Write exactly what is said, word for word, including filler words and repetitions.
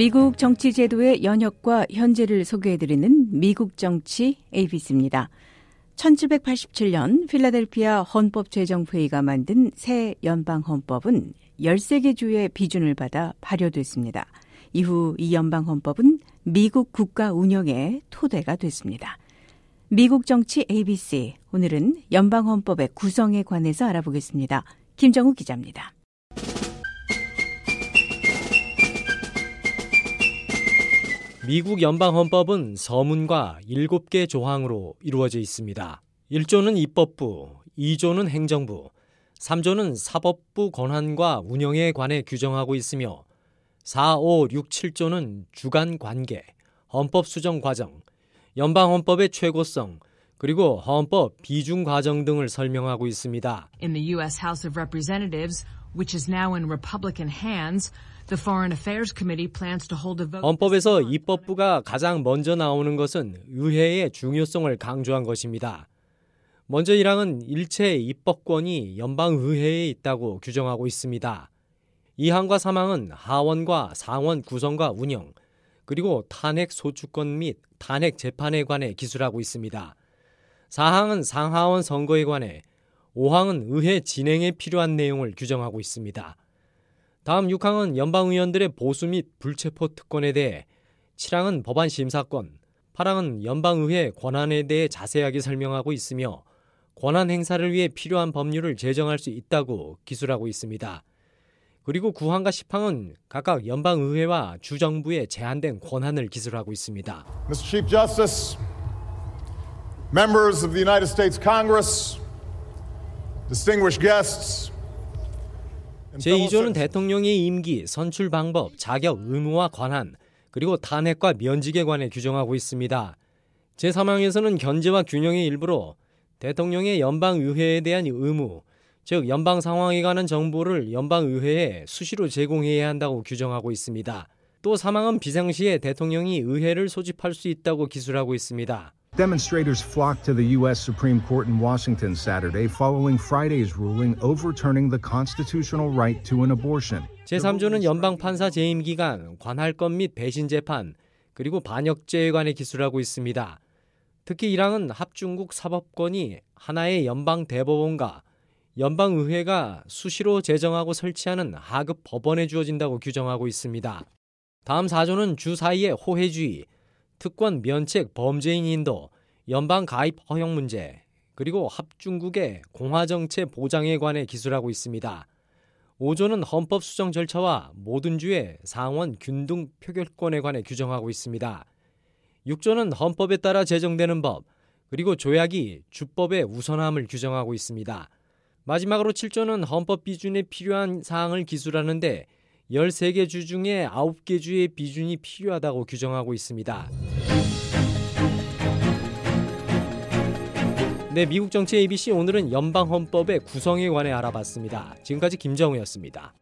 미국 정치 제도의 연혁과 현재를 소개해드리는 미국 정치 에이비씨입니다. 천칠백팔십칠 년 필라델피아 헌법제정회의가 만든 새 연방헌법은 열세 개 주의 비준을 받아 발효됐습니다. 이후 이 연방헌법은 미국 국가 운영의 토대가 됐습니다. 미국 정치 에이비씨, 오늘은 연방헌법의 구성에 관해서 알아보겠습니다. 김정우 기자입니다. 미국 연방헌법은 서문과 일곱 개 조항으로 이루어져 있습니다. 일 조는 입법부, 이 조는 행정부, 삼 조는 사법부 권한과 운영에 관해 규정하고 있으며 사, 오, 육, 칠 조는 주간 관계, 헌법 수정 과정, 연방헌법의 최고성, 그리고 헌법 비준 과정 등을 설명하고 있습니다. In the U S House of Representatives, which is now in Republican hands, the Foreign Affairs Committee plans to hold a vote. 헌법에서 입법부가 가장 먼저 나오는 것은 의회의 중요성을 강조한 것입니다. 먼저 일 항은 일체 입법권이 연방의회에 있다고 규정하고 있습니다. 이 항과 삼 항은 하원과 상원 구성과 운영, 그리고 탄핵 소추권 및 탄핵 재판에 관해 기술하고 있습니다. 사 항은 상하원 선거에 관해, 오 항은 의회 진행에 필요한 내용을 규정하고 있습니다. 다음 육 항은 연방의원들의 보수 및 불체포 특권에 대해, 칠 항은 법안 심사권, 팔 항은 연방의회 권한에 대해 자세하게 설명하고 있으며 권한 행사를 위해 필요한 법률을 제정할 수 있다고 기술하고 있습니다. 그리고 구 항과 십 항은 각각 연방의회와 주정부의 제한된 권한을 기술하고 있습니다. 미스터 Chief Justice, members of the United States Congress, distinguished guests. 제이 조는 대통령의 임기, 선출 방법, 자격, 의무와 권한, 그리고 탄핵과 면직에 관해 규정하고 있습니다. 제삼 항에서는 견제와 균형의 일부로 대통령의 연방의회에 대한 의무, 즉 연방 상황에 관한 정보를 연방의회에 수시로 제공해야 한다고 규정하고 있습니다. 또 삼 항은 비상시에 대통령이 의회를 소집할 수 있다고 기술하고 있습니다. Demonstrators flocked to the U S Supreme Court in Washington Saturday following Friday's ruling overturning the constitutional right to an abortion. 제삼 조는 연방 판사 재임 기간, 관할권 및 배신 재판, 그리고 반역죄에 관해 기술하고 있습니다. 특히 일 항은 합중국 사법권이 하나의 연방 대법원과 연방의회가 수시로 제정하고 설치하는 하급 법원에 주어진다고 규정하고 있습니다. 다음 사 조는 주 사이의 호혜주의, 특권 면책 범죄인 인도, 연방 가입 허용 문제, 그리고 합중국의 공화정체 보장에 관해 기술하고 있습니다. 오 조는 헌법 수정 절차와 모든 주의 상원 균등 표결권에 관해 규정하고 있습니다. 육 조는 헌법에 따라 제정되는 법, 그리고 조약이 주법의 우선함을 규정하고 있습니다. 마지막으로 칠 조는 헌법 비준에 필요한 사항을 기술하는데 열세 개 주 중에 아홉 개 주의 비준이 필요하다고 규정하고 있습니다. 네, 미국 정치 에이비씨 오늘은 연방헌법의 구성에 관해 알아봤습니다. 지금까지 김정우였습니다.